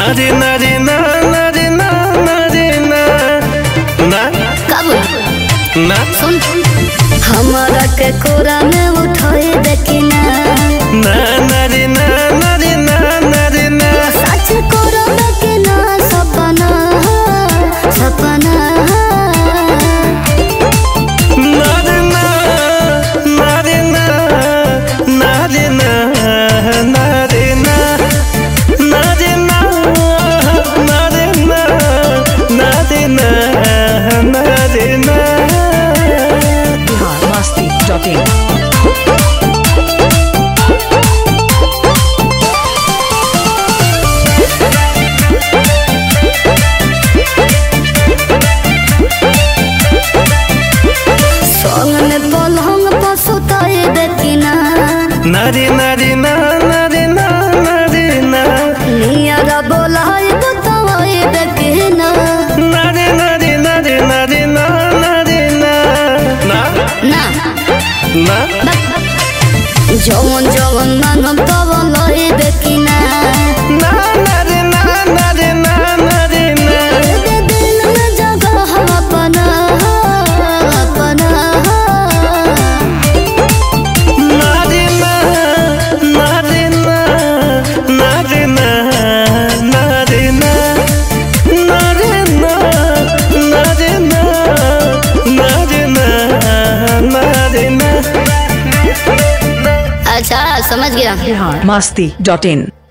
नारे नारे ना नारे ना नारे ना ना कब ना सुन हमारा के कोरा में उठाए देखना ना नारे ना नारे ना नारे ना सच कोरा देखना सपना सपना नारे ना नारे ना नारे ना नारे ना नारे ना नारे ना नारे ना नारे ना biharmasti.in नारे नारे ना नारे ना नारे ना नियारा बोला है बताए देखना नारे नारे नारे नारे ना नारे ना ना ना ना जवन जवन मानम तवन लए देखना ना नारे ना नारे ना नारे ना दे दिल में जगह हम अपना अपना नारे ना नारे ना नारे ना नारे ना नारे ना नारे ना नारे ना नारे ना अच्छा समझ गया biharmasti.in